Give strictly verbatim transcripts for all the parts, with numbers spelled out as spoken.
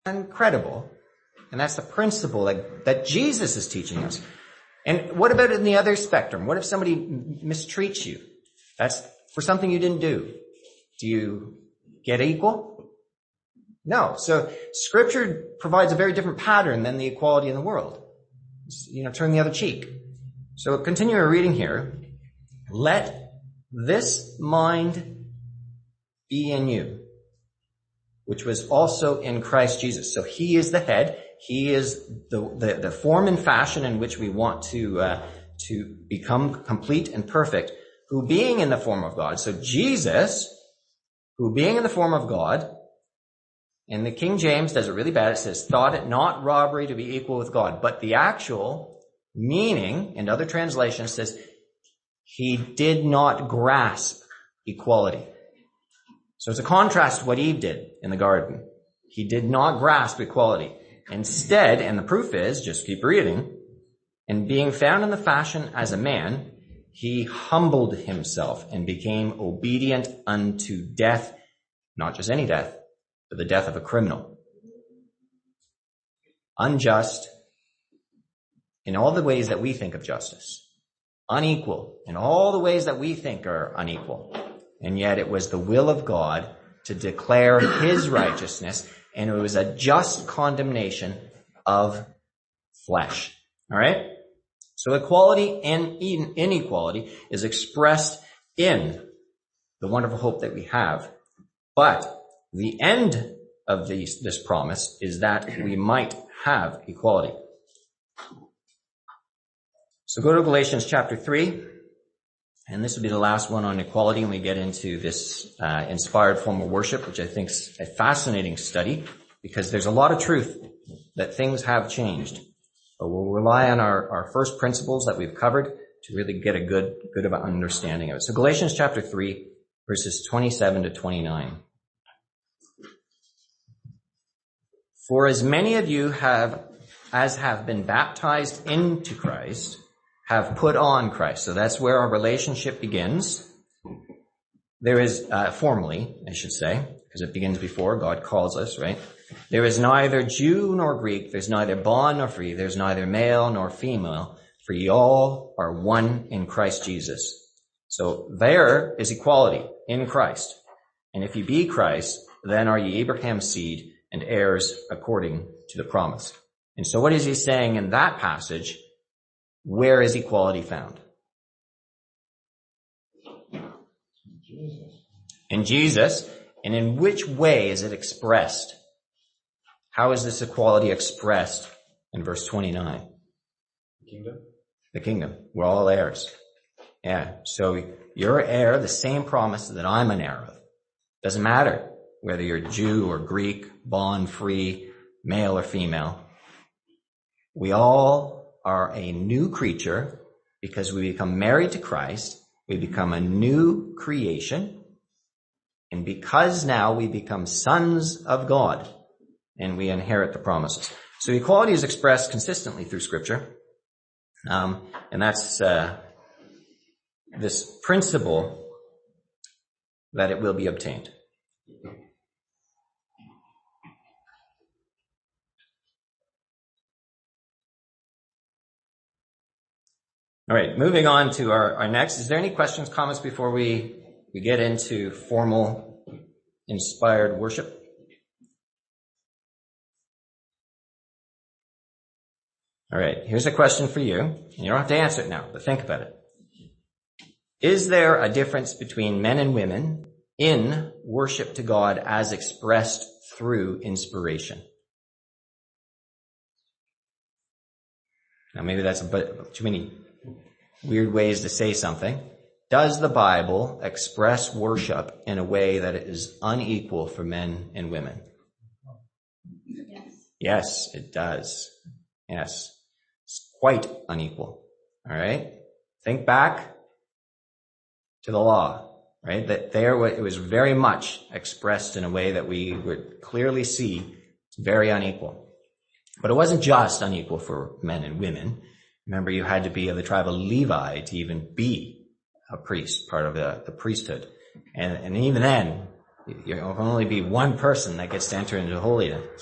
incredible. And that's the principle that, that Jesus is teaching us. And what about in the other spectrum? What if somebody mistreats you? That's for something you didn't do. Do you get equal? No. So Scripture provides a very different pattern than the equality in the world. You know, turn the other cheek. So continue our reading here. Let this mind be in you, which was also in Christ Jesus. So he is the head. He is the, the, the form and fashion in which we want to, uh, to become complete and perfect, who being in the form of God. So Jesus, who being in the form of God, and the King James does it really bad. It says, thought it not robbery to be equal with God. But the actual meaning in other translations says, he did not grasp equality. So it's a contrast to what Eve did in the garden. He did not grasp equality. Instead, and the proof is, just keep reading, and being found in the fashion as a man, he humbled himself and became obedient unto death, not just any death, but the death of a criminal. Unjust in all the ways that we think of justice. Unequal in all the ways that we think are unequal. And yet it was the will of God to declare his righteousness, and it was a just condemnation of flesh. All right? So equality and inequality is expressed in the wonderful hope that we have. But the end of these, this promise is that we might have equality. So go to Galatians chapter three. And this will be the last one on equality, and we get into this uh, inspired form of worship, which I think is a fascinating study, because there's a lot of truth that things have changed. But we'll rely on our, our first principles that we've covered to really get a good, good of an understanding of it. So Galatians chapter three, verses twenty-seven to twenty-nine. For as many of you have, as have been baptized into Christ, have put on Christ. So that's where our relationship begins. There is, uh, formally, I should say, because it begins before God calls us, right? There is neither Jew nor Greek. There's neither bond nor free. There's neither male nor female. For ye all are one in Christ Jesus. So there is equality in Christ. And if ye be Christ, then are ye Abraham's seed and heirs according to the promise. And so what is he saying in that passage? Where is equality found? Jesus. In Jesus. And in which way is it expressed? How is this equality expressed in verse twenty-nine? The kingdom. The kingdom. We're all heirs. Yeah. So you're an heir, the same promise that I'm an heir of. Doesn't matter whether you're Jew or Greek, bond, free, male or female. We all are a new creature because we become married to Christ. We become a new creation. And because now we become sons of God and we inherit the promises. So equality is expressed consistently through Scripture. Um, and that's uh, this principle that it will be obtained. All right, moving on to our, our next. Is there any questions, comments before we, we get into formal inspired worship? All right, here's a question for you. You don't have to answer it now, but think about it. Is there a difference between men and women in worship to God as expressed through inspiration? Now maybe that's a bit too many weird ways to say something. Does the Bible express worship in a way that is unequal for men and women? Yes. Yes, it does. Yes. It's quite unequal. All right? Think back to the law, right? That there it was very much expressed in a way that we would clearly see it's very unequal. But it wasn't just unequal for men and women. Remember, you had to be of the tribe of Levi to even be a priest, part of the, the priesthood. And, and even then, you can only be one person that gets to enter into holiness.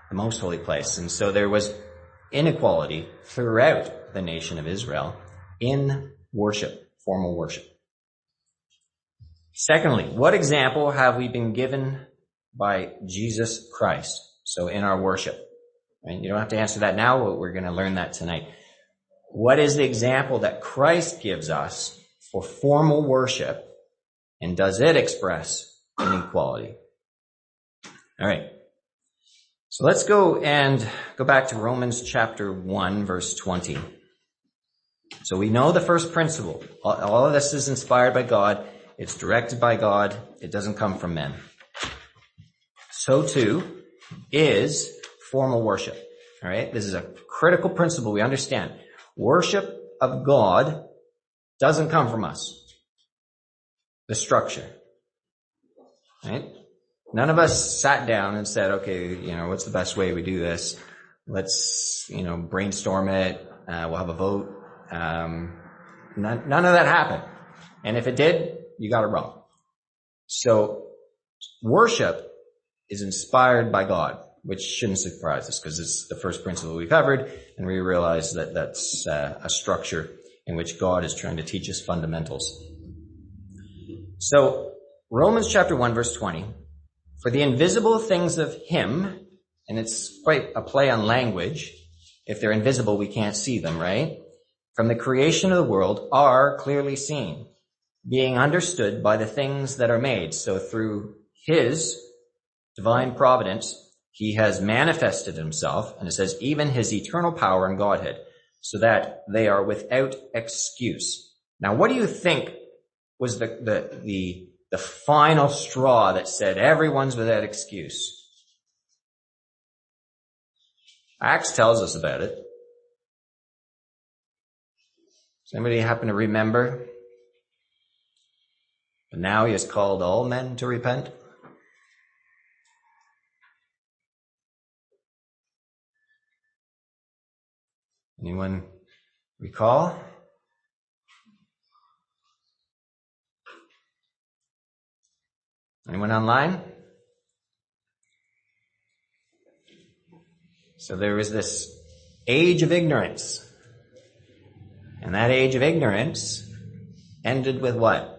the most holy place. And so there was inequality throughout the nation of Israel in worship, formal worship. Secondly, what example have we been given by Jesus Christ? So in our worship, and you don't have to answer that now, but we're going to learn that tonight. What is the example that Christ gives us for formal worship, and does it express inequality? All right. So let's go and go back to Romans chapter one, verse twenty. So we know the first principle. All of this is inspired by God. It's directed by God. It doesn't come from men. So too is formal worship. All right. This is a critical principle we understand. Worship of God doesn't come from us. The structure. Right? None of us sat down and said, okay, you know, what's the best way we do this? Let's, you know, brainstorm it. Uh, we'll have a vote. Um, none, none of that happened. And if it did, you got it wrong. So worship is inspired by God, which shouldn't surprise us because it's the first principle we covered, and we realize that that's uh, a structure in which God is trying to teach us fundamentals. So Romans chapter one, verse twenty, for the invisible things of him, and it's quite a play on language. If they're invisible, we can't see them, right? From the creation of the world are clearly seen, being understood by the things that are made. So through his divine providence, he has manifested himself, and it says even his eternal power and Godhead, so that they are without excuse. Now, what do you think was the, the, the, the final straw that said everyone's without excuse? Acts tells us about it. Does anybody happen to remember? But now he has called all men to repent. Anyone recall? Anyone online? So there was this age of ignorance. And that age of ignorance ended with what?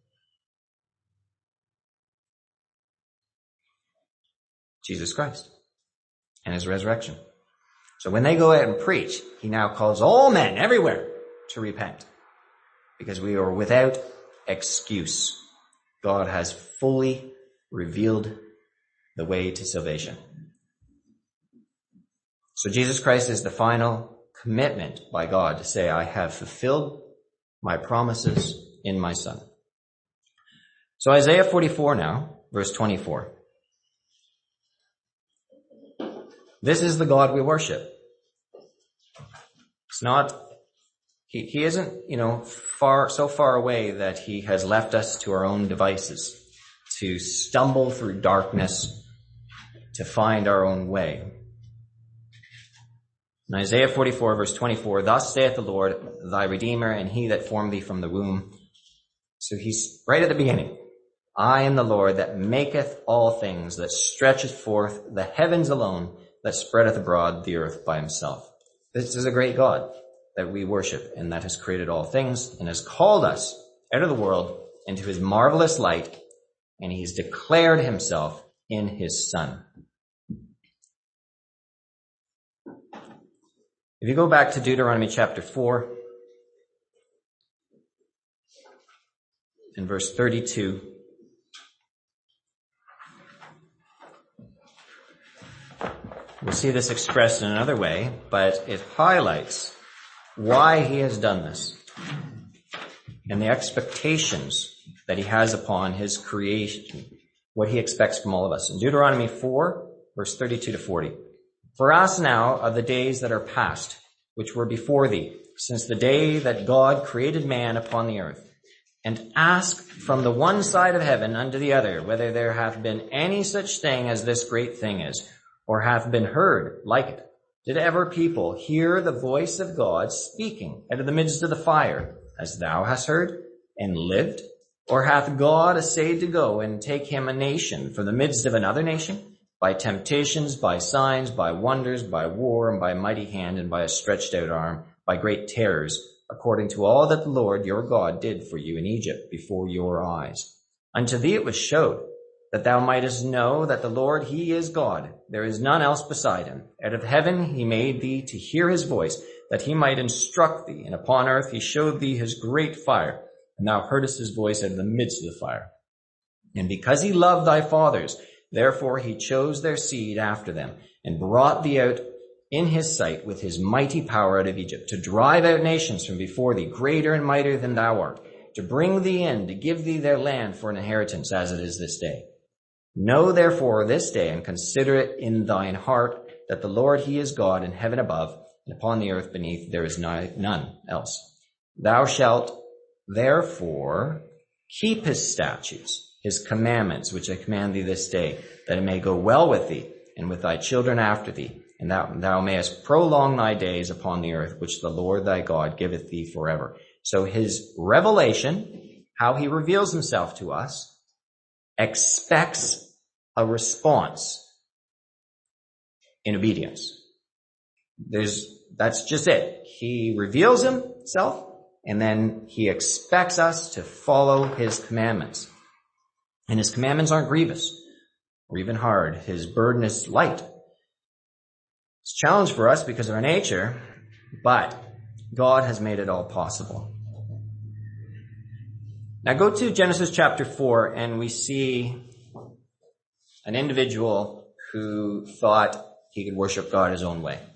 Jesus Christ and his resurrection. So when they go out and preach, he now calls all men everywhere to repent because we are without excuse. God has fully revealed the way to salvation. So Jesus Christ is the final commitment by God to say, I have fulfilled my promises in my Son. So Isaiah forty-four now, verse twenty-four. This is the God we worship. It's not, he, he isn't, you know, far, so far away that he has left us to our own devices to stumble through darkness to find our own way. In Isaiah forty-four, verse twenty-four, thus saith the Lord, thy Redeemer, and he that formed thee from the womb. So he's right at the beginning. I am the Lord that maketh all things, that stretcheth forth the heavens alone, that spreadeth abroad the earth by himself. This is a great God that we worship, and that has created all things, and has called us out of the world into his marvelous light, and he's declared himself in his Son. If you go back to Deuteronomy chapter four, in verse thirty-two, we'll see this expressed in another way, but it highlights why he has done this and the expectations that he has upon his creation, what he expects from all of us. In Deuteronomy four, verse thirty-two to forty, for us now are the days that are past, which were before thee, since the day that God created man upon the earth, and ask from the one side of heaven unto the other, whether there hath been any such thing as this great thing is, or hath been heard like it. Did ever people hear the voice of God speaking out of the midst of the fire, as thou hast heard, and lived? Or hath God essayed to go and take him a nation from the midst of another nation, by temptations, by signs, by wonders, by war, and by a mighty hand, and by a stretched out arm, by great terrors, according to all that the Lord your God did for you in Egypt before your eyes. Unto thee it was showed, that thou mightest know that the Lord, he is God. There is none else beside him. Out of heaven he made thee to hear his voice, that he might instruct thee. And upon earth he showed thee his great fire, and thou heardest his voice out of the midst of the fire. And because he loved thy fathers, therefore he chose their seed after them, and brought thee out in his sight with his mighty power out of Egypt, to drive out nations from before thee, greater and mightier than thou art, to bring thee in, to give thee their land for an inheritance, as it is this day. Know therefore this day, and consider it in thine heart, that the Lord he is God in heaven above, and upon the earth beneath there is none else. Thou shalt therefore keep his statutes, his commandments, which I command thee this day, that it may go well with thee, and with thy children after thee, and thou, thou mayest prolong thy days upon the earth, which the Lord thy God giveth thee forever. So his revelation, how he reveals himself to us, expects a response in obedience. There's, that's just it. He reveals himself, and then he expects us to follow his commandments. And his commandments aren't grievous or even hard. His burden is light. It's a challenge for us because of our nature, but God has made it all possible. Now go to Genesis chapter four, and we see an individual who thought he could worship God his own way.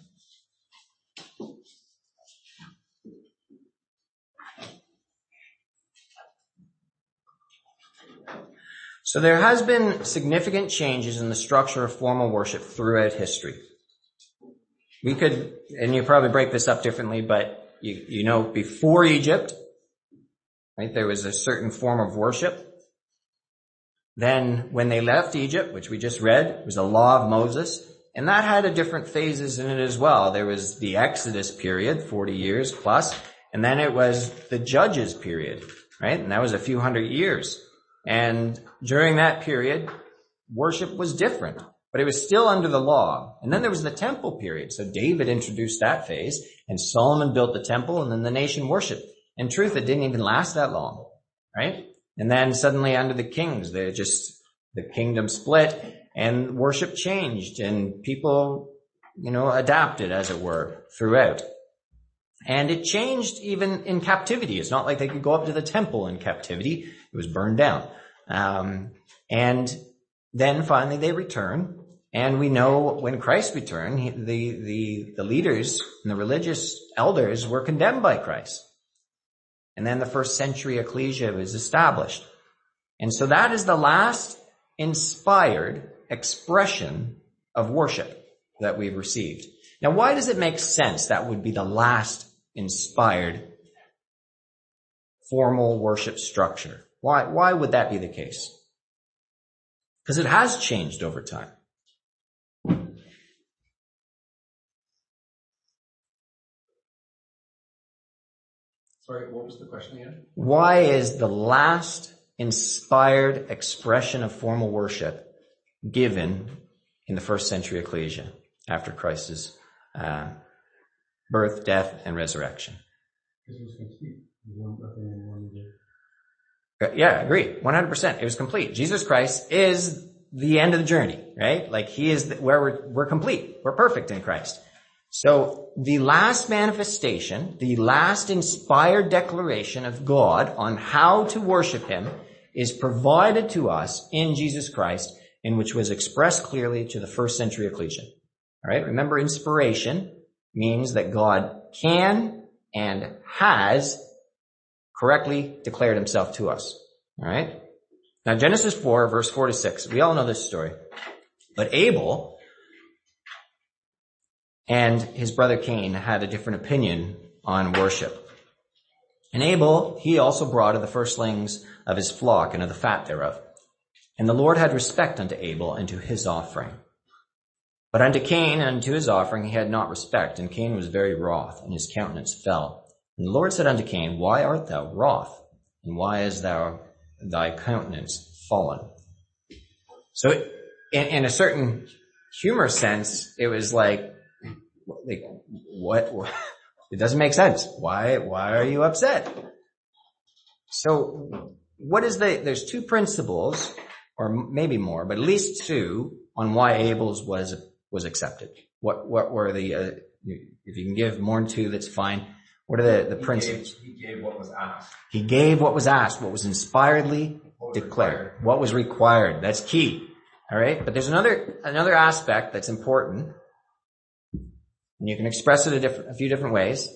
So there has been significant changes in the structure of formal worship throughout history. We could, and you probably break this up differently, but you, you know, before Egypt, right, there was a certain form of worship. Then when they left Egypt, which we just read, it was the law of Moses, and that had a different phases in it as well. There was the Exodus period, forty years plus, and then it was the Judges period, right? And that was a few hundred years. And during that period, worship was different, but it was still under the law. And then there was the temple period. So David introduced that phase, and Solomon built the temple, and then the nation worshiped. In truth, it didn't even last that long, right? And then suddenly under the kings, they just, the kingdom split and worship changed, and people, you know, adapted, as it were, throughout. And it changed even in captivity. It's not like they could go up to the temple in captivity. It was burned down. Um, and then finally they return. And we know when Christ returned, he, the, the, the leaders and the religious elders were condemned by Christ. And then the first century ecclesia was established. And so that is the last inspired expression of worship that we've received. Now, why does it make sense that would be the last inspired formal worship structure? Why, why would that be the case? Because it has changed over time. Sorry, what was the question again? Why is the last inspired expression of formal worship given in the first century ecclesia after Christ's uh, birth, death, and resurrection? Because it was complete. There was nothing anymore to do. Yeah, I agree. one hundred percent. It was complete. Jesus Christ is the end of the journey, right? Like he is the, where we're, we're complete. We're perfect in Christ. So the last manifestation, the last inspired declaration of God on how to worship him is provided to us in Jesus Christ, in which was expressed clearly to the first century ecclesia. All right. Remember, inspiration means that God can and has correctly declared himself to us. All right. Now, Genesis four, verse four to six. We all know this story. But Abel and his brother Cain had a different opinion on worship. And Abel, he also brought of the firstlings of his flock and of the fat thereof. And the Lord had respect unto Abel and to his offering. But unto Cain and unto his offering he had not respect, and Cain was very wroth, and his countenance fell. And the Lord said unto Cain, Why art thou wroth? And why is thou thy countenance fallen? So in, in a certain humor sense, it was like, like what, what? It doesn't make sense. Why, why are you upset? So what is the, there's two principles, or maybe more, but at least two, on why Abel's was, was accepted. What, what were the, uh, if you can give more than two, that's fine. What are the, the he principles? Gave, he gave what was asked. He gave what was asked, what was inspiredly What was declared, required. what was required. That's key. All right. But there's another, another aspect that's important. And you can express it a different, a few different ways.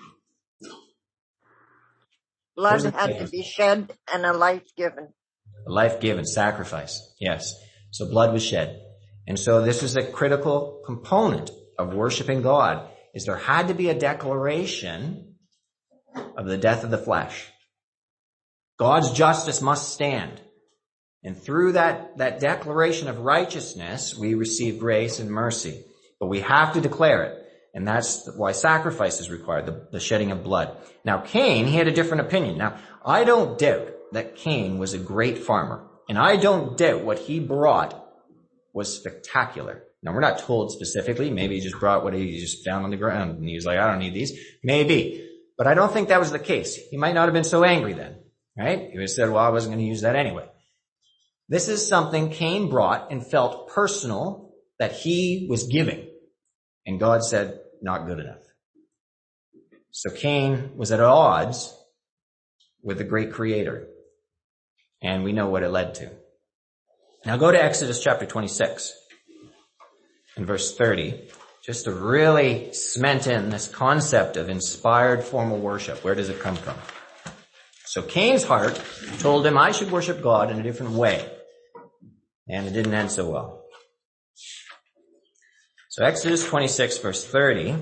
Blood had to be shed and a life given. A life given, sacrifice. Yes. So blood was shed. And so this is a critical component of worshiping God, is there had to be a declaration of the death of the flesh. God's justice must stand. And through that, that declaration of righteousness, we receive grace and mercy. But we have to declare it. And that's why sacrifice is required, the, the shedding of blood. Now, Cain, he had a different opinion. Now, I don't doubt that Cain was a great farmer. And I don't doubt what he brought was spectacular. Now, we're not told specifically. Maybe he just brought what he just found on the ground. And he was like, I don't need these. Maybe. But I don't think that was the case. He might not have been so angry then. Right? He would have said, well, I wasn't going to use that anyway. This is something Cain brought and felt personal that he was giving. And God said, not good enough. So Cain was at odds with the great creator. And we know what it led to. Now go to Exodus chapter twenty-six and verse thirty, just to really cement in this concept of inspired formal worship. Where does it come from? So Cain's heart told him, I should worship God in a different way. And it didn't end so well. So Exodus twenty-six verse thirty.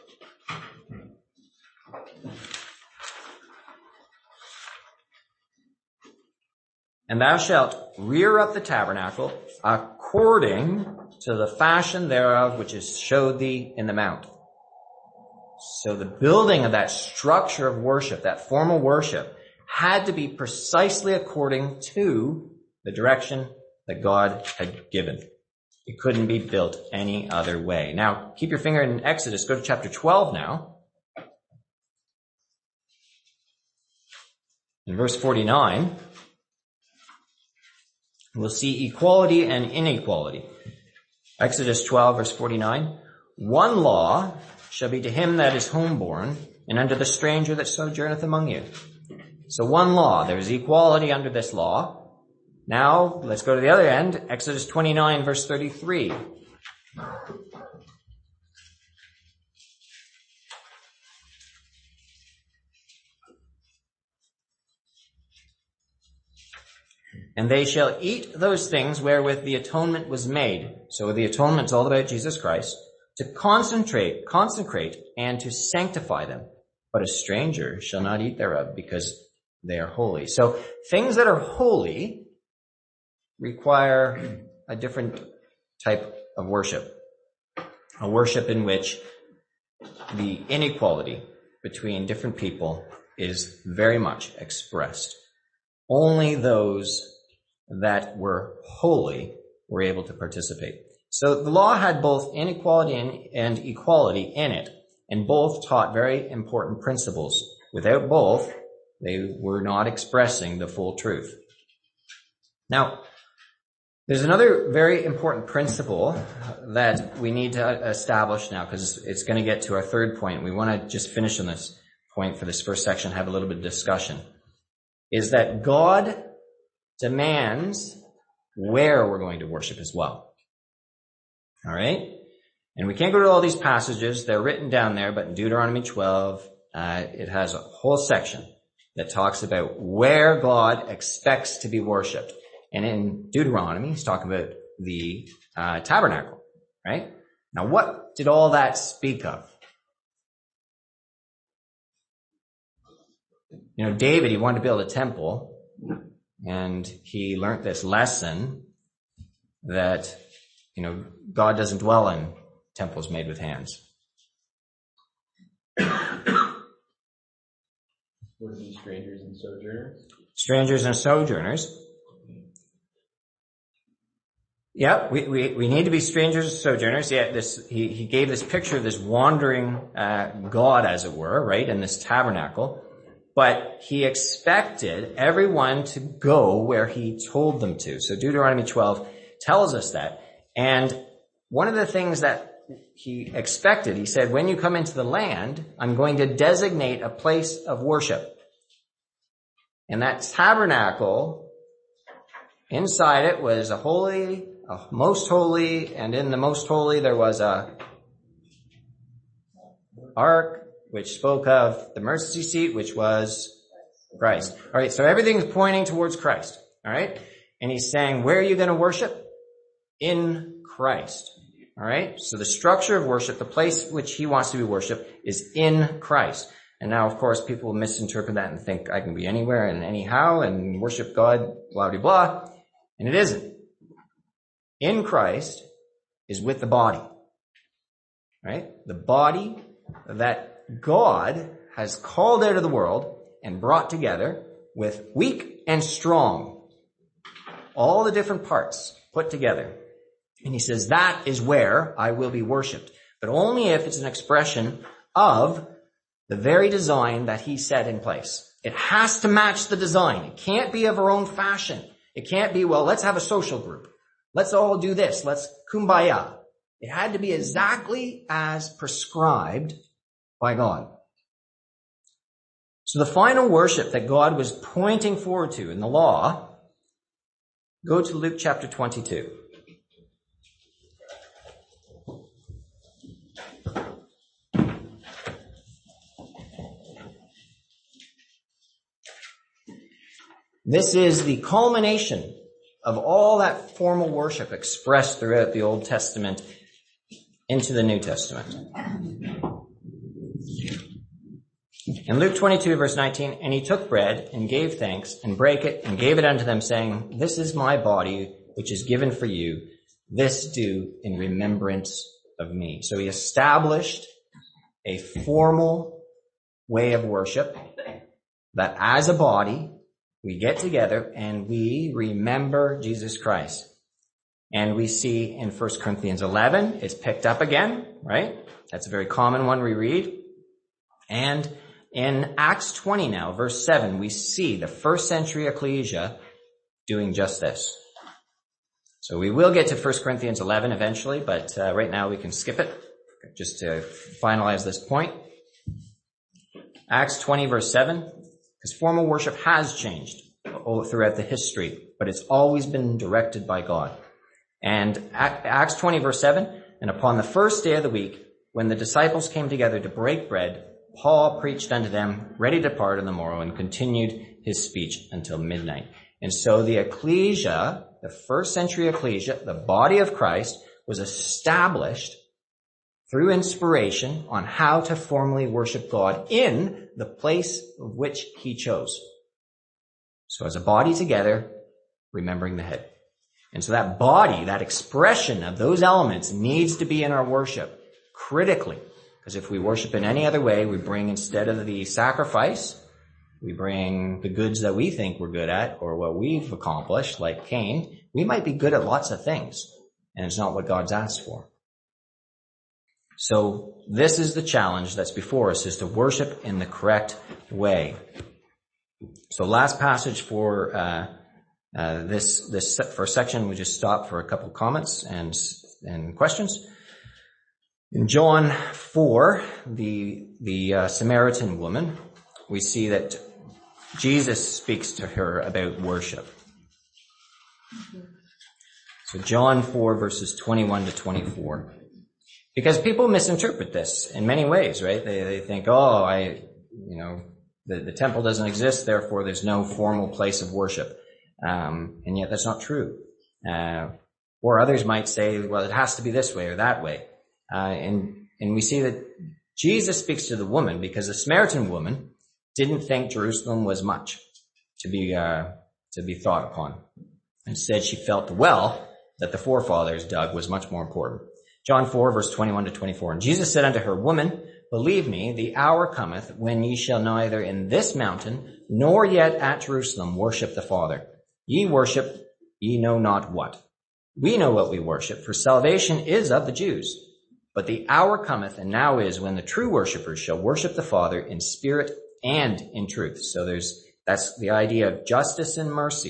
And thou shalt rear up the tabernacle according to the fashion thereof which is showed thee in the mount. So the building of that structure of worship, that formal worship, had to be precisely according to the direction that God had given. It couldn't be built any other way. Now, keep your finger in Exodus. Go to chapter twelve now. In verse forty-nine, we'll see equality and inequality. Exodus twelve, verse forty-nine. One law shall be to him that is homeborn, and unto the stranger that sojourneth among you. So one law. There's equality under this law. Now, let's go to the other end. Exodus twenty-nine, verse thirty-three. And they shall eat those things wherewith the atonement was made. So the atonement's all about Jesus Christ. To concentrate, consecrate, and to sanctify them. But a stranger shall not eat thereof, because they are holy. So things that are holy require a different type of worship. A worship in which the inequality between different people is very much expressed. Only those that were holy were able to participate. So the law had both inequality and equality in it, and both taught very important principles. Without both, they were not expressing the full truth. Now, there's another very important principle that we need to establish now, because it's going to get to our third point. We want to just finish on this point for this first section, have a little bit of discussion, is that God demands where we're going to worship as well. All right? And we can't go to all these passages. They're written down there, but in Deuteronomy twelve, uh, it has a whole section that talks about where God expects to be worshipped. And in Deuteronomy, he's talking about the uh, tabernacle, right? Now, what did all that speak of? You know, David, he wanted to build a temple, and he learned this lesson that, you know, God doesn't dwell in temples made with hands. Would be strangers and sojourners? Strangers and sojourners. Yeah, we, we, we need to be strangers and sojourners. Yeah, this, he, he gave this picture of this wandering, uh, God, as it were, right, in this tabernacle. But he expected everyone to go where he told them to. So Deuteronomy twelve tells us that. And one of the things that he expected, he said, when you come into the land, I'm going to designate a place of worship. And that tabernacle, inside it was a holy, a most holy, and in the most holy there was a ark, which spoke of the mercy seat, which was Christ. All right, so everything's pointing towards Christ. All right, and he's saying, where are you going to worship? In Christ. All right, so the structure of worship, the place which he wants to be worshipped, is in Christ. And now, of course, people misinterpret that and think I can be anywhere and anyhow and worship God, blah, blah, blah. And it isn't. In Christ is with the body. Right? The body that God has called out of the world and brought together with weak and strong. All the different parts put together. And he says, that is where I will be worshipped. But only if it's an expression of the very design that he set in place. It has to match the design. It can't be of our own fashion. It can't be, well, let's have a social group. Let's all do this. Let's kumbaya. It had to be exactly as prescribed by God. So the final worship that God was pointing forward to in the law, go to Luke chapter twenty-two. This is the culmination of all that formal worship expressed throughout the Old Testament into the New Testament. In Luke twenty-two, verse nineteen, and he took bread and gave thanks and brake it and gave it unto them, saying, this is my body, which is given for you. This do in remembrance of me. So he established a formal way of worship that as a body, we get together and we remember Jesus Christ. And we see in First Corinthians eleven, it's picked up again, right? That's a very common one we read. And in Acts twenty now, verse seven, we see the first century ecclesia doing just this. So we will get to First Corinthians eleven eventually, but uh, right now we can skip it just to finalize this point. Acts twenty, verse seven. Because formal worship has changed throughout the history, but it's always been directed by God. And Acts twenty, verse seven, and upon the first day of the week, when the disciples came together to break bread, Paul preached unto them, ready to depart on the morrow, and continued his speech until midnight. And so the ecclesia, the first century ecclesia, the body of Christ, was established through inspiration on how to formally worship God in the place of which he chose. So as a body together, remembering the head. And so that body, that expression of those elements needs to be in our worship critically. Because if we worship in any other way, we bring, instead of the sacrifice, we bring the goods that we think we're good at or what we've accomplished, like Cain. We might be good at lots of things, and it's not what God's asked for. So this is the challenge that's before us, is to worship in the correct way. So last passage for uh, uh this this first section, we just stop for a couple comments and and questions. In John four, the the uh, Samaritan woman, we see that Jesus speaks to her about worship. So John four, verses twenty-one to twenty-four. Because people misinterpret this in many ways, right? They they think, oh, I, you know, the, the temple doesn't exist, therefore there's no formal place of worship. Um, and yet that's not true. Uh, or others might say, well, it has to be this way or that way. Uh, and, and we see that Jesus speaks to the woman because the Samaritan woman didn't think Jerusalem was much to be, uh, to be thought upon. Instead, she felt the well that the forefathers dug was much more important. John four, verse twenty-one to twenty-four. And Jesus said unto her, Woman, believe me, the hour cometh when ye shall neither in this mountain nor yet at Jerusalem worship the Father. Ye worship ye know not what. We know what we worship, for salvation is of the Jews. But the hour cometh, and now is, when the true worshipers shall worship the Father in spirit and in truth. So there's, that's the idea of justice and mercy.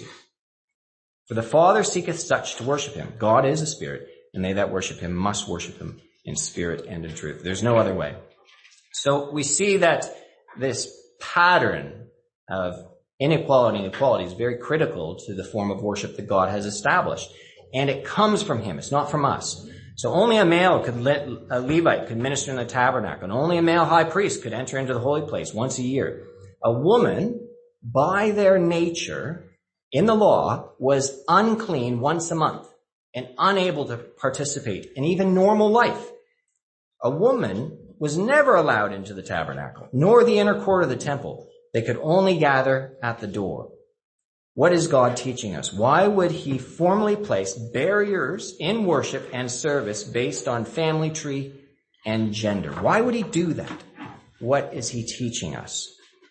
For the Father seeketh such to worship him. God is a spirit, and they that worship him must worship him in spirit and in truth. There's no other way. So we see that this pattern of inequality and equality is very critical to the form of worship that God has established. And it comes from him. It's not from us. So only a male could, a Levite could minister in the tabernacle, and only a male high priest could enter into the holy place once a year. A woman, by their nature, in the law, was unclean once a month and unable to participate in even normal life. A woman was never allowed into the tabernacle, nor the inner court of the temple. They could only gather at the door. What is God teaching us? Why would he formally place barriers in worship and service based on family tree and gender? Why would he do that? What is he teaching us?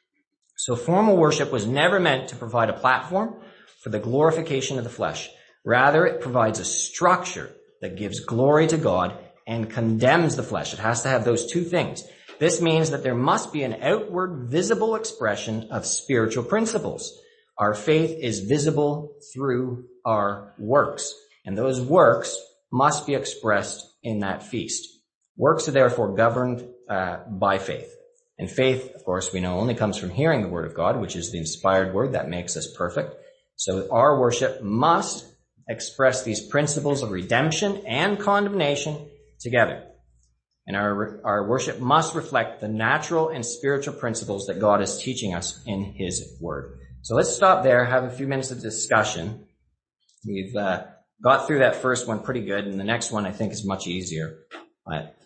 So formal worship was never meant to provide a platform for the glorification of the flesh. Rather, it provides a structure that gives glory to God and condemns the flesh. It has to have those two things. This means that there must be an outward visible expression of spiritual principles. Our faith is visible through our works, and those works must be expressed in that feast. Works are therefore governed uh, by faith. And faith, of course, we know only comes from hearing the word of God, which is the inspired word that makes us perfect. So our worship must express these principles of redemption and condemnation together. And our, our worship must reflect the natural and spiritual principles that God is teaching us in his word. So let's stop there, have a few minutes of discussion. We've uh, got through that first one pretty good, and the next one I think is much easier. But,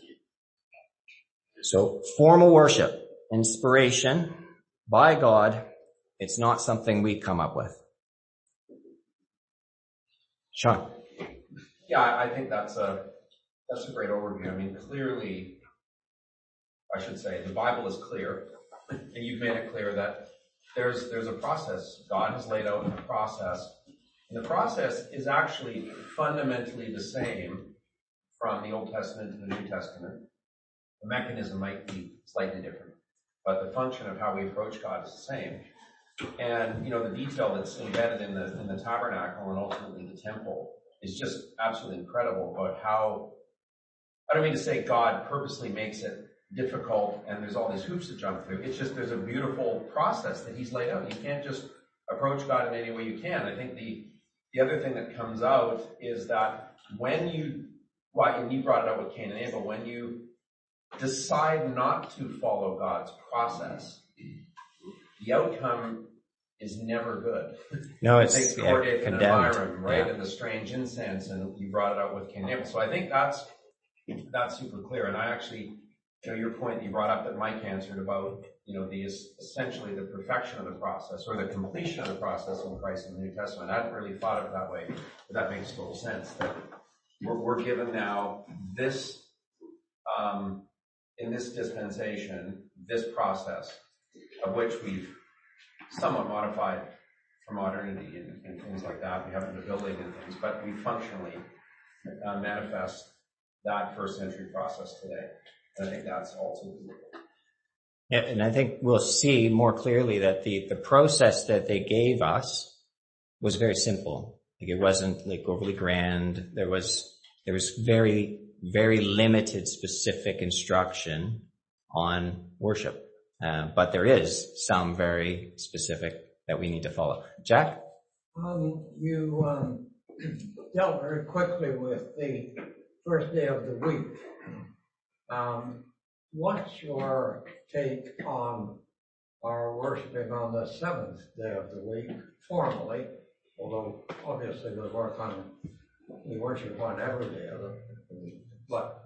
so formal worship, inspiration by God, it's not something we come up with. Sean. Yeah, I think that's a that's a great overview. I mean, clearly, I should say, the Bible is clear, and you've made it clear that there's there's a process. God has laid out a process, and the process is actually fundamentally the same from the Old Testament to the New Testament. The mechanism might be slightly different, but the function of how we approach God is the same. And, you know, the detail that's embedded in the in the tabernacle and ultimately the temple is just absolutely incredible about how, I don't mean to say God purposely makes it difficult and there's all these hoops to jump through. It's just there's a beautiful process that he's laid out. You can't just approach God in any way you can. I think the the other thing that comes out is that when you, well, and you brought it up with Cain and Abel, when you decide not to follow God's process, the outcome is never good. No, it's Think yeah, Cordic and condemned. Abiram, right? Yeah. And the strange incense, and you brought it up with Cain and Abel. So I think that's that's super clear. And I actually, you know, your point that you brought up that Mike answered about, you know, the essentially the perfection of the process or the completion of the process in Christ in the New Testament. I hadn't really thought of it that way, but that makes total sense. That we're, we're given now this, um, in this dispensation, this process of which we've somewhat modified for modernity and, and things like that. We haven't the building and things, but we functionally uh, manifest that first century process today. And I think that's also beautiful. Yeah, and I think we'll see more clearly that the, the process that they gave us was very simple. Like it wasn't like overly grand. There was, there was very, very limited specific instruction on worship. Uh, but there is some very specific that we need to follow. Jack? Um, you um, dealt very quickly with the first day of the week. Um, what's your take on our worshiping on the seventh day of the week formally? Although obviously we work on we worship on every day of the week. But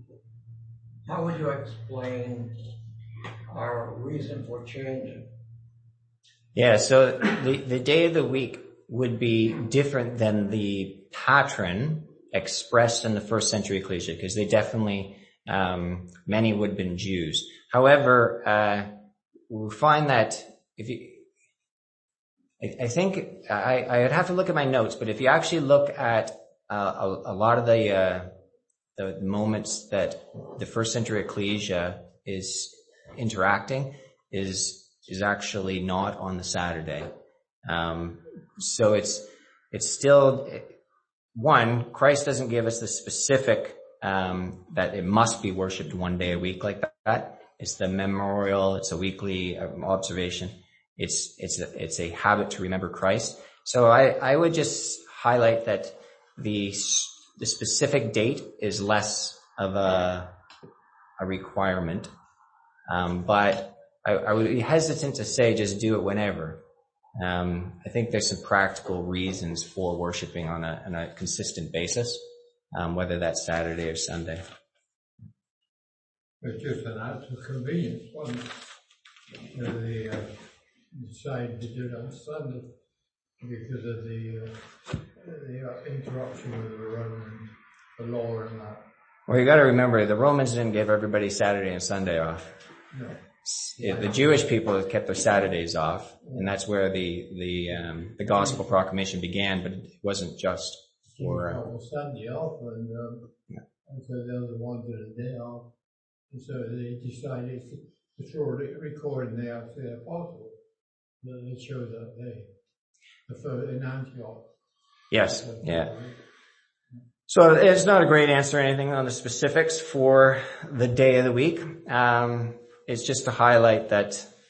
how would you explain our reason for changing? Yeah, so the, the day of the week would be different than the patron expressed in the first century ecclesia, because they definitely, um, many would have been Jews. However, uh, we find that if you, I, I think I, I'd have to look at my notes, but if you actually look at uh, a, a lot of the, uh, the moments that the first century ecclesia is interacting is, is actually not on the Saturday. Um, so it's, it's still, one, Christ doesn't give us the specific, um, that it must be worshipped one day a week like that. It's the memorial, it's a weekly observation. It's, it's a, it's a habit to remember Christ. So I, I would just highlight that the, the specific date is less of a, a requirement. Um, but I, I would be hesitant to say just do it whenever. Um, I think there's some practical reasons for worshiping on a, on a consistent basis, um, whether that's Saturday or Sunday. It's just an act of convenience, wasn't it? You know, they uh, decided to do it on Sunday because of the, uh, the uh, interruption with the Roman, the law and that. Well, you got to remember, the Romans didn't give everybody Saturday and Sunday off. No. The Jewish people kept their Saturdays off, and that's where the the um, the gospel proclamation began. But it wasn't just for uh, well, Sunday off, and, um, yeah. and so the other ones had a day off, and so they decided to, to throw a recording there to the apostles that they chose that day, the first in Antioch. Yes, so, yeah. So it's not a great answer or anything on the specifics for the day of the week. Um, It's just to highlight that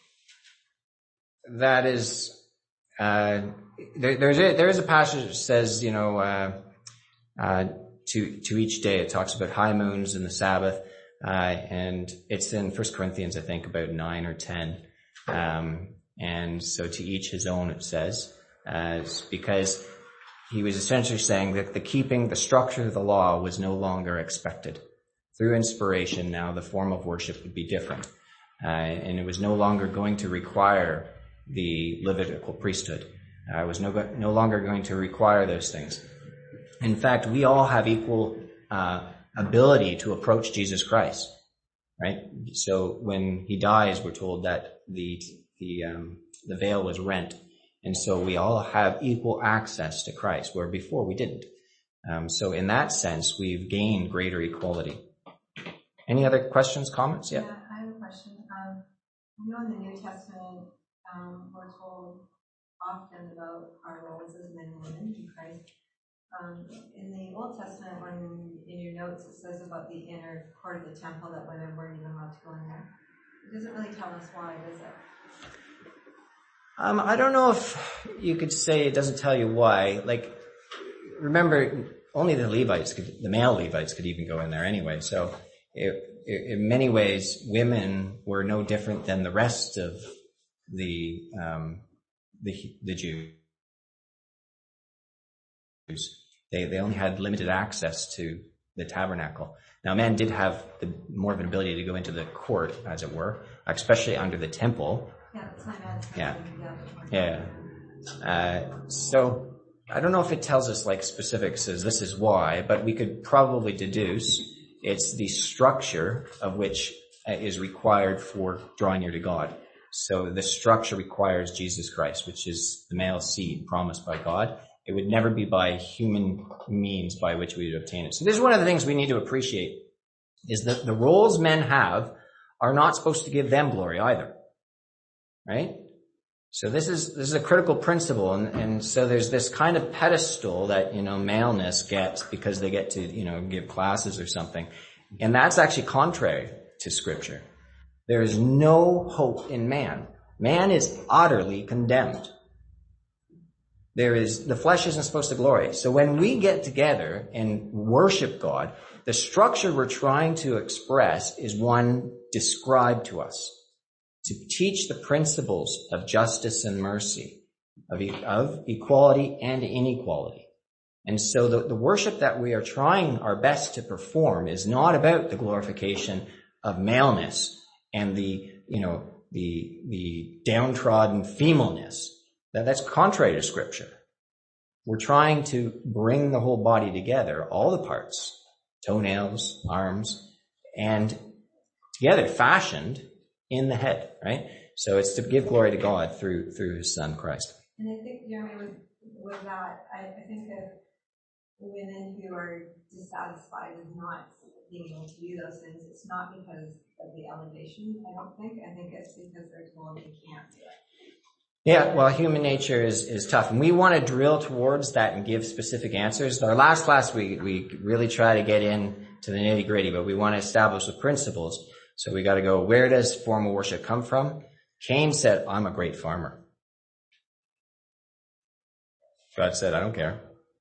that is, uh, there, there's a, there is a passage that says, you know, uh, uh, to, to each day. It talks about high moons and the Sabbath, uh, and it's in First Corinthians, I think, about nine or ten. Um, and so to each his own, it says, uh, because he was essentially saying that the keeping, the structure of the law was no longer expected. Through inspiration, now the form of worship would be different. Uh, and it was no longer going to require the Levitical priesthood. Uh, it was no, no longer going to require those things. In fact, we all have equal uh, ability to approach Jesus Christ, right? So when he dies, we're told that the the um, the veil was rent, and so we all have equal access to Christ, where before we didn't. Um, so in that sense, we've gained greater equality. Any other questions, comments? Yeah. Yeah, I have a question. Um, you know, in the New Testament, um, we're told often about our roles as men and women in Christ. Um, in the Old Testament, when in your notes it says about the inner part of the temple that women weren't even allowed to go in there. It doesn't really tell us why, does it? Um, I don't know if you could say it doesn't tell you why. Like, remember, only the Levites could, the male Levites could even go in there anyway. So, it, it, in many ways, women were no different than the rest of the um, the the Jews. They they only had limited access to the tabernacle. Now, men did have the, more of an ability to go into the court, as it were, especially under the temple. Yeah, that's my bad. Yeah. Yeah. Uh, so I don't know if it tells us like specifics as this is why, but we could probably deduce it's the structure of which is required for drawing near to God. So the structure requires Jesus Christ, which is the male seed promised by God. It would never be by human means by which we would obtain it. So this is one of the things we need to appreciate, is that the roles men have are not supposed to give them glory either. Right? So this is, this is a critical principle. And, and so there's this kind of pedestal that, you know, maleness gets because they get to, you know, give classes or something. And that's actually contrary to Scripture. There is no hope in man. Man is utterly condemned. There is, the flesh isn't supposed to glory. So when we get together and worship God, the structure we're trying to express is one described to us, to teach the principles of justice and mercy, of, e- of equality and inequality. And so the, the worship that we are trying our best to perform is not about the glorification of maleness and the, you know, the, the downtrodden femaleness. That, that's contrary to Scripture. We're trying to bring the whole body together, all the parts, toenails, arms, and together fashioned in the head, right? So it's to give glory to God through through His Son, Christ. And I think, Jeremy, with, with that, I, I think that women who are dissatisfied with not being able to do those things, it's not because of the elevation, I don't think. I think it's because they're told they can't do it. Yeah, well, human nature is, is tough, and we want to drill towards that and give specific answers. Our last class, we, we really try to get in to the nitty gritty, but we want to establish the principles. So we got to go, where does formal worship come from? Cain said, I'm a great farmer. God said, I don't care.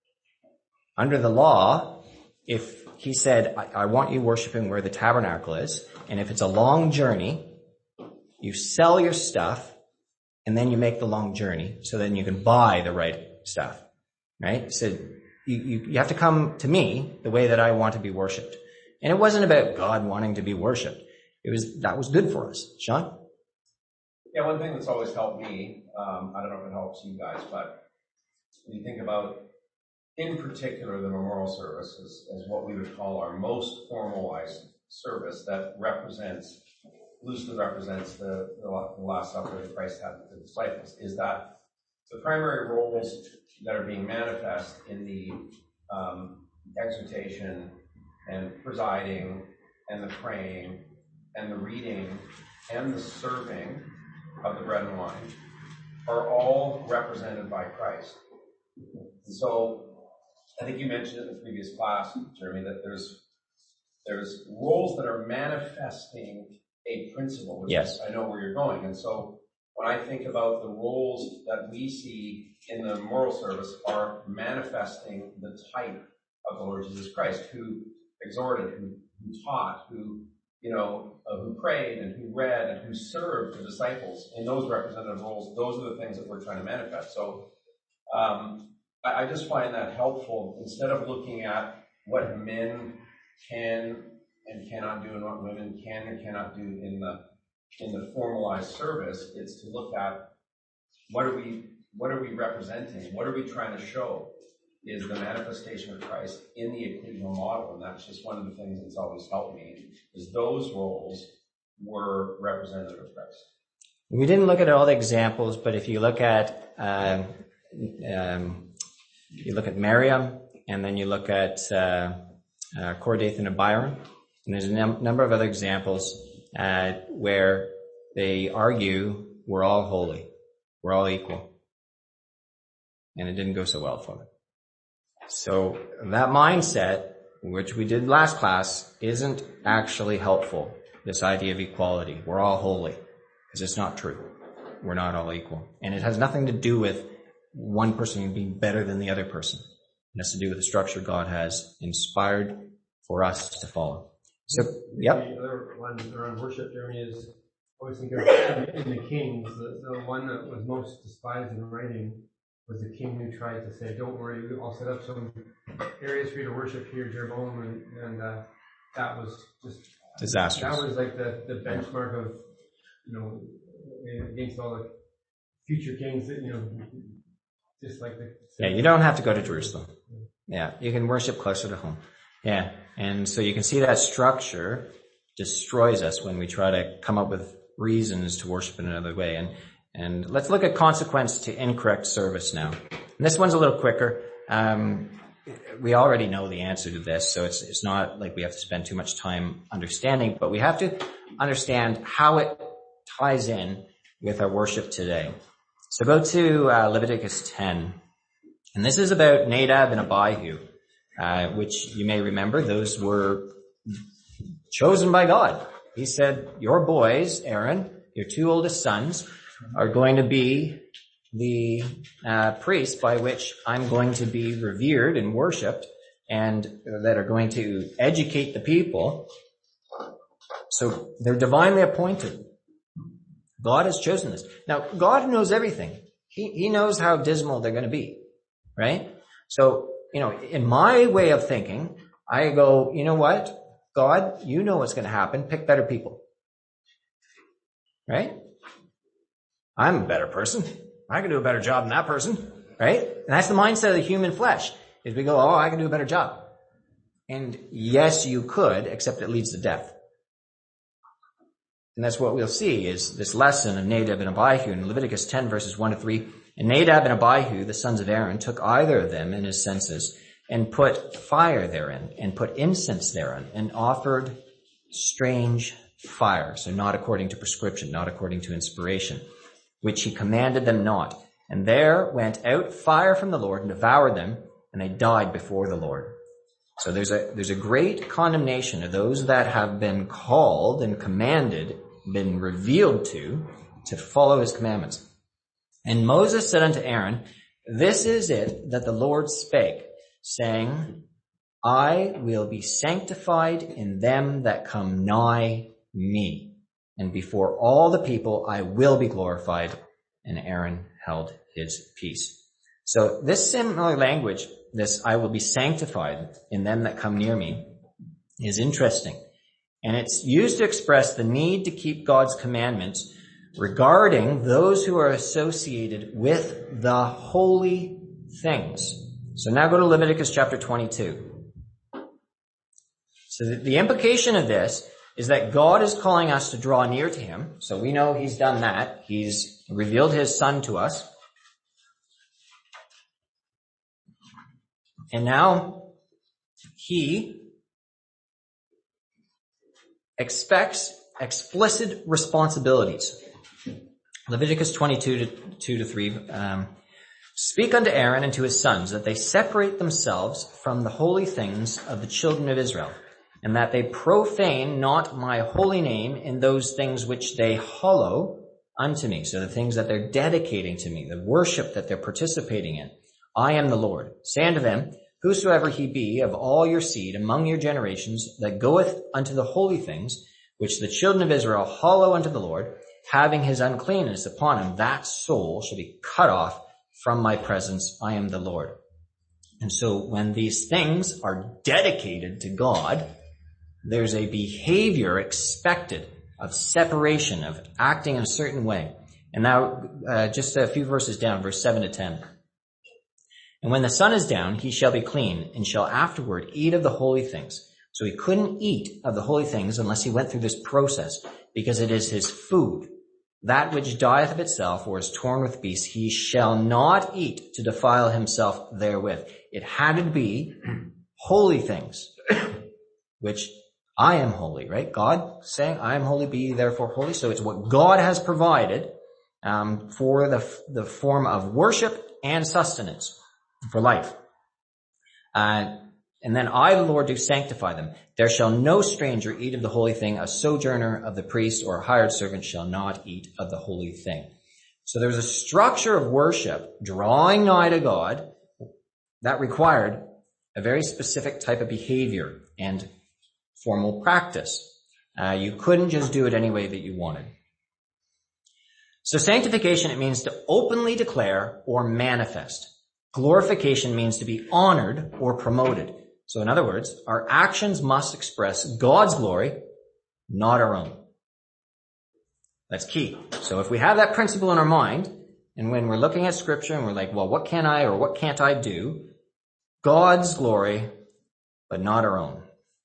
Under the law, if he said, I, I want you worshiping where the tabernacle is, and if it's a long journey, you sell your stuff, and then you make the long journey, so then you can buy the right stuff, right? So you, you, you have to come to me the way that I want to be worshipped. And it wasn't about God wanting to be worshipped. It was, that was good for us. Sean? Yeah, one thing that's always helped me, um, I don't know if it helps you guys, but when you think about, in particular, the memorial service as, as what we would call our most formalized service that represents, loosely represents the, the, the Last Supper that Christ had with the disciples, is that the primary roles that are being manifest in the um, exhortation and presiding and the praying and the reading and the serving of the bread and wine are all represented by Christ. And so I think you mentioned in the previous class, Jeremy, that there's there's roles that are manifesting a principle, which Yes. is, I know where you're going. And so when I think about the roles that we see in the memorial service are manifesting the type of the Lord Jesus Christ, who exhorted, who, who taught, who, you know, uh, who prayed and who read and who served the disciples in those representative roles. Those are the things that we're trying to manifest. So um, I, I just find that helpful. Instead of looking at what men can and cannot do and what women can and cannot do in the in the formalized service, it's to look at what are we what are we representing? What are we trying to show is the manifestation of Christ in the ecclesial model. And that's just one of the things that's always helped me, is those roles were representative of Christ. We didn't look at all the examples, but if you look at um, um, you look at Miriam, and then you look at uh, uh, Cor Dathan and Abiram, and there's a num- number of other examples uh, where they argue we're all holy, we're all equal, and it didn't go so well for them. So that mindset, which we did last class, isn't actually helpful. This idea of equality, we're all holy, because it's not true. We're not all equal, and it has nothing to do with one person being better than the other person. It has to do with the structure God has inspired for us to follow. So, yep. The other one around worship, Jeremy, is I always think of in the Kings, the, the one that was most despised in writing was the king who tried to say, don't worry, I'll set up some areas for you to worship here, Jeroboam, and, and uh, that was just disastrous. That was like the, the benchmark of, you know, against all the future kings that, you know, just like the... Yeah, you don't have to go to Jerusalem. Yeah, you can worship closer to home. Yeah, and so you can see that structure destroys us when we try to come up with reasons to worship in another way. And and let's look at consequence to incorrect service now. And this one's a little quicker. Um, we already know the answer to this, so it's it's not like we have to spend too much time understanding, but we have to understand how it ties in with our worship today. So go to uh, Leviticus ten, and this is about Nadab and Abihu, uh, which you may remember, those were chosen by God. He said, your boys, Aaron, your two oldest sons, are going to be the uh, priests by which I'm going to be revered and worshipped, and that are going to educate the people. So they're divinely appointed. God has chosen this. Now, God knows everything. He, he knows how dismal they're going to be, right? So, you know, in my way of thinking, I go, you know what? God, you know what's going to happen. Pick better people. Right? I'm a better person. I can do a better job than that person. Right? And that's the mindset of the human flesh, is we go, oh, I can do a better job. And yes, you could, except it leads to death. And that's what we'll see, is this lesson of Nadab and Abihu in Leviticus ten, verses one to three. And Nadab and Abihu, the sons of Aaron, took either of them in his senses, and put fire therein, and put incense therein, and offered strange fire. So not according to prescription, not according to inspiration, which he commanded them not. And there went out fire from the Lord and devoured them, and they died before the Lord. So there's a, there's a great condemnation of those that have been called and commanded, been revealed to, to follow his commandments. And Moses said unto Aaron, this is it that the Lord spake, saying, I will be sanctified in them that come nigh me, and before all the people I will be glorified. And Aaron held his peace. So this similar language, this I will be sanctified in them that come near me, is interesting. And it's used to express the need to keep God's commandments regarding those who are associated with the holy things. So now go to Leviticus chapter twenty-two. So the, the implication of this is that God is calling us to draw near to him. So we know he's done that. He's revealed his son to us. And now he expects explicit responsibilities. Leviticus twenty-two, two to three. Um, Speak unto Aaron and to his sons that they separate themselves from the holy things of the children of Israel, and that they profane not my holy name in those things which they hallow unto me. So the things that they're dedicating to me, the worship that they're participating in. I am the Lord. Say unto them, whosoever he be of all your seed among your generations that goeth unto the holy things, which the children of Israel hallow unto the Lord, having his uncleanness upon him, that soul shall be cut off from my presence. I am the Lord. And so when these things are dedicated to God, there's a behavior expected of separation, of acting in a certain way. And now, uh, just a few verses down, verse seven to ten. And when the sun is down, he shall be clean, and shall afterward eat of the holy things. So he couldn't eat of the holy things unless he went through this process, because it is his food. That which dieth of itself, or is torn with beasts, he shall not eat to defile himself therewith. It had to be holy things, which I am holy, right? God saying, I am holy, be ye therefore holy. So it's what God has provided um, for the, the form of worship and sustenance for life. Uh, and then I, the Lord, do sanctify them. There shall no stranger eat of the holy thing. A sojourner of the priest or a hired servant shall not eat of the holy thing. So there's a structure of worship, drawing nigh to God, that required a very specific type of behavior and formal practice. Uh, you couldn't just do it any way that you wanted. So sanctification, it means to openly declare or manifest. Glorification means to be honored or promoted. So in other words, our actions must express God's glory, not our own. That's key. So if we have that principle in our mind, and when we're looking at scripture and we're like, well, what can I or what can't I do? God's glory, but not our own.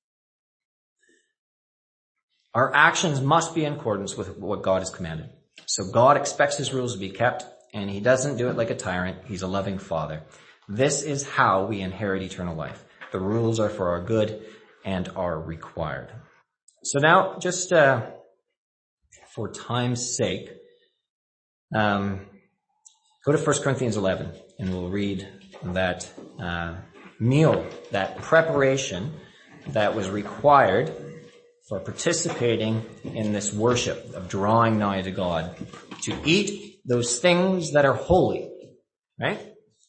Our actions must be in accordance with what God has commanded. So God expects his rules to be kept, and he doesn't do it like a tyrant. He's a loving father. This is how we inherit eternal life. The rules are for our good and are required. So now, just uh, for time's sake, um, go to First Corinthians eleven, and we'll read that uh, meal, that preparation that was required for participating in this worship of drawing nigh to God, to eat those things that are holy, right?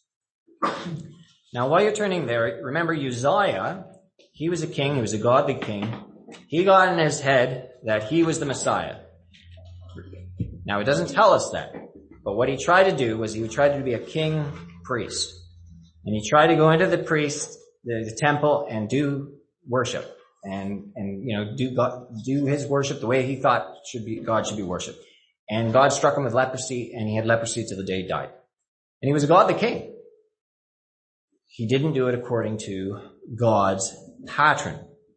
Now, while you're turning there, remember Uzziah, he was a king, he was a godly king. He got in his head that he was the Messiah. Now, it doesn't tell us that, but what he tried to do was he tried to be a king priest. And he tried to go into the priest, the, the temple, and do worship. And, and, you know, do God, do his worship the way he thought should be, God should be worshipped. And God struck him with leprosy, and he had leprosy till the day he died. And he was a godly king. He didn't do it according to God's pattern.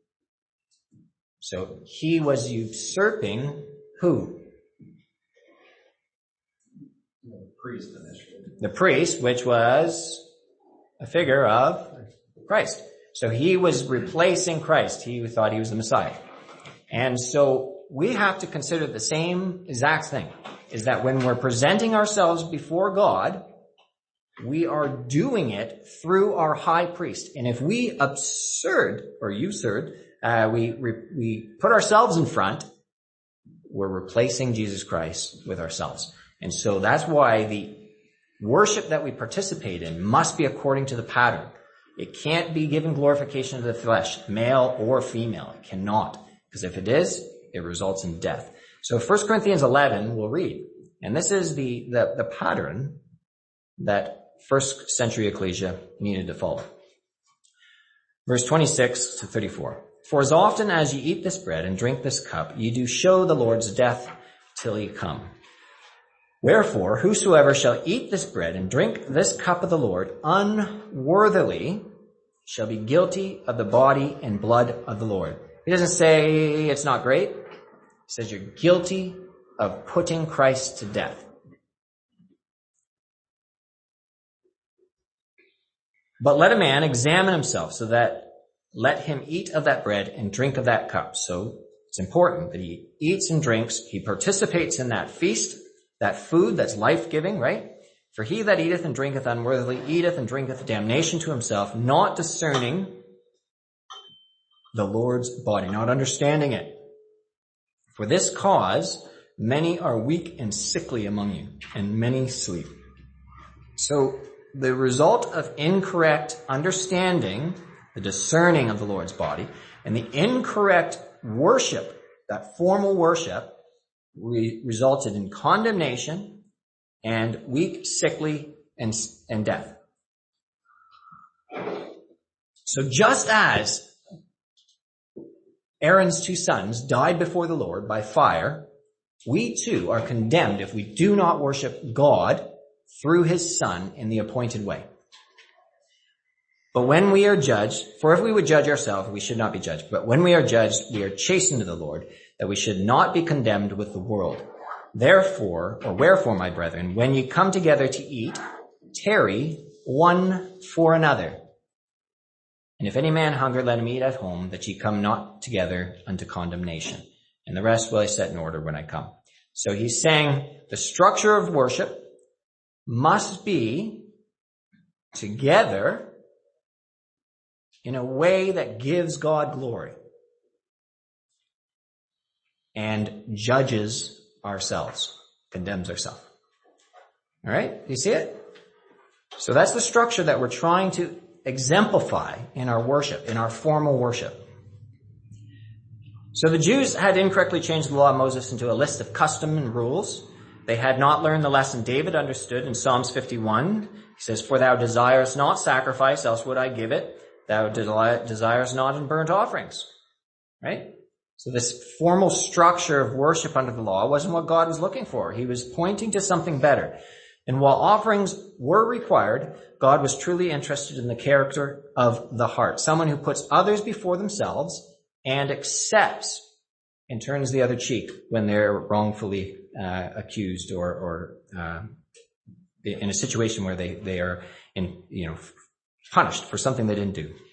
So he was usurping who? The priest initially. The priest, which was a figure of Christ. So he was replacing Christ. He thought he was the Messiah. And so we have to consider the same exact thing, is that when we're presenting ourselves before God, we are doing it through our high priest. And if we absurd, or usurd, uh, we, we put ourselves in front, we're replacing Jesus Christ with ourselves. And so that's why the worship that we participate in must be according to the pattern. It can't be given glorification of the flesh, male or female. It cannot. Because if it is, it results in death. So First Corinthians eleven, we'll read. And this is the, the, the pattern that first century ecclesia needed to follow. Verse twenty-six to thirty-four. For as often as ye eat this bread and drink this cup, ye do show the Lord's death till he come. Wherefore, whosoever shall eat this bread and drink this cup of the Lord unworthily shall be guilty of the body and blood of the Lord. He doesn't say it's not great. He says you're guilty of putting Christ to death. But let a man examine himself, so that let him eat of that bread and drink of that cup. So it's important that he eats and drinks. He participates in that feast, that food that's life-giving, right? For he that eateth and drinketh unworthily eateth and drinketh damnation to himself, not discerning the Lord's body, not understanding it. For this cause, many are weak and sickly among you, and many sleep. So the result of incorrect understanding, the discerning of the Lord's body, and the incorrect worship, that formal worship, re- resulted in condemnation and weak, sickly, and, and death. So just as Aaron's two sons died before the Lord by fire, we too are condemned if we do not worship God through his Son in the appointed way. But when we are judged, for if we would judge ourselves, we should not be judged. But when we are judged, we are chastened to the Lord, that we should not be condemned with the world. Therefore, or wherefore, my brethren, when ye come together to eat, tarry one for another. And if any man hunger, let him eat at home, that ye come not together unto condemnation. And the rest will I set in order when I come. So he's saying the structure of worship must be together in a way that gives God glory and judges ourselves, condemns ourselves. All right? Do you see it? So that's the structure that we're trying to exemplify in our worship, in our formal worship. So the Jews had incorrectly changed the law of Moses into a list of custom and rules. They had not learned the lesson David understood in Psalms fifty-one. He says, for thou desirest not sacrifice, else would I give it. Thou desirest not in burnt offerings. Right? So this formal structure of worship under the law wasn't what God was looking for. He was pointing to something better. And while offerings were required, God was truly interested in the character of the heart. Someone who puts others before themselves and accepts and turns the other cheek when they're wrongfully uh, accused or, or uh, in a situation where they, they are in, you know, punished for something they didn't do.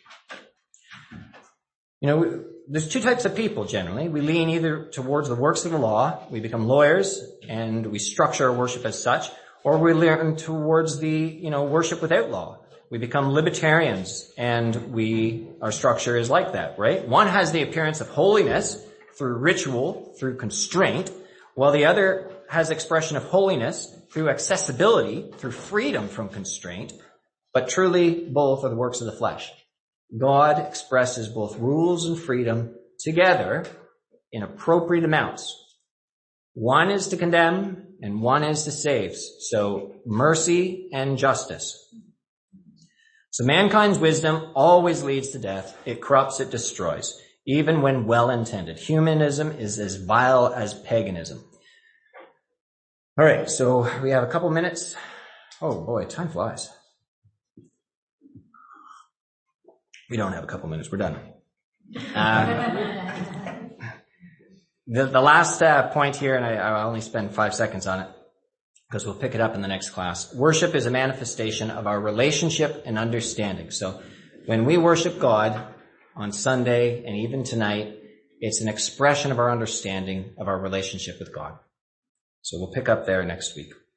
You know, there's two types of people generally. We lean either towards the works of the law, we become lawyers, and we structure our worship as such, or we lean towards the, you know, worship without law. We become libertarians, and we, our structure is like that, right? One has the appearance of holiness through ritual, through constraint, while the other has expression of holiness through accessibility, through freedom from constraint, but truly both are the works of the flesh. God expresses both rules and freedom together in appropriate amounts. One is to condemn and one is to save. So mercy and justice. So mankind's wisdom always leads to death. It corrupts, it destroys, even when well-intended. Humanism is as vile as paganism. All right, so we have a couple minutes. Oh boy, time flies. We don't have a couple minutes. We're done. Uh, the, the last uh, point here, and I, I'll only spend five seconds on it because we'll pick it up in the next class. Worship is a manifestation of our relationship and understanding. So When we worship God on Sunday and even tonight, it's an expression of our understanding of our relationship with God. So we'll pick up there next week.